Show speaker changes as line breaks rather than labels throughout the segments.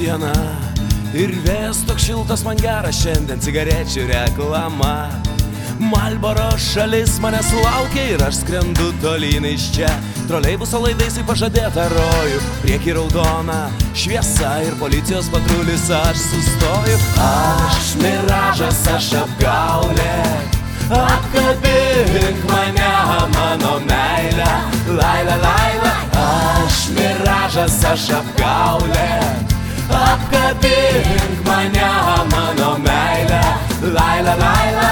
diena ir vėjas toks šiltas man geras, šiandien cigarečių reklama. Marlboro šalis manęs laukia ir aš skrendu tolyn iš čia. Troleibuso laidais į pažadėtą rojų, prieky raudona šviesa ir policijos patrulis, aš sustoju. Aš miražas, aš apgaulė, apkabink mane, mano meilė, laila, laila. Aš miražas, aš apgaulė, apkabink mane, mano meilė, laila, laila.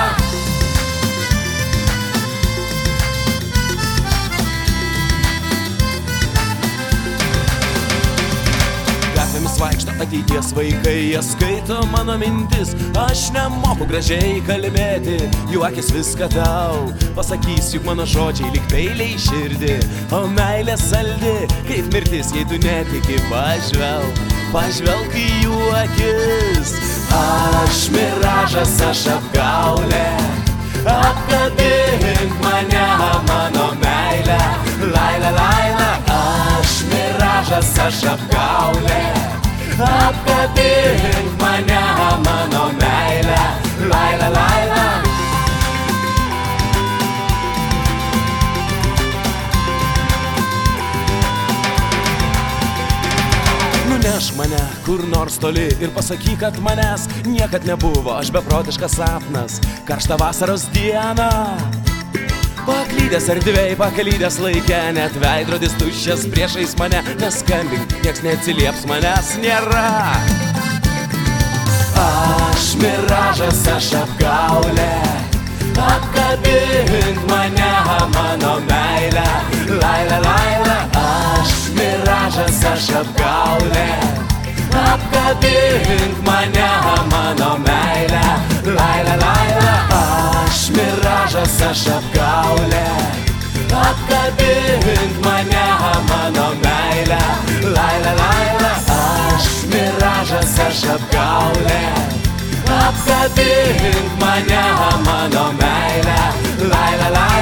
Gatvėmis vaikšto ateities vaikai, jie skaito mano mintis. Aš nemoku gražiai kalbėti, jų akis viską tau pasakys, juk mano žodžiai lyg peiliai širdį. O meilė saldi, kaip mirtis, jei tu netiki, pažvelk į jų akis. Aš miražas, aš apgaulė, apkabink mane, mano meilė, laila, laila. Aš miražas, aš apgaulė, apkabink mane, mano meilė, laila, laila. Nuneš mane kur nors toli ir pasakyk, kad manęs niekad nebuvo, aš beprotiškas sapnas, karštą vasaros dieną. Paklydęs erdvėj, paklydęs laike, net veidrodis tuščias priešais mane. Neskambink, nieks neatsilieps, manęs nėra. Aš miražas, aš apgaulė, apkabink mane, mano meilė, laila, laila. Aš miražas, aš apgaulė, apkabink mane, mano meilė, laila, laila. Aš miražas, aš apgaulė, apkabink mane, mano meilė, laila, laila. Aš miražas, aš apgaulė, apkabink mane, mano meilė, laila, laila.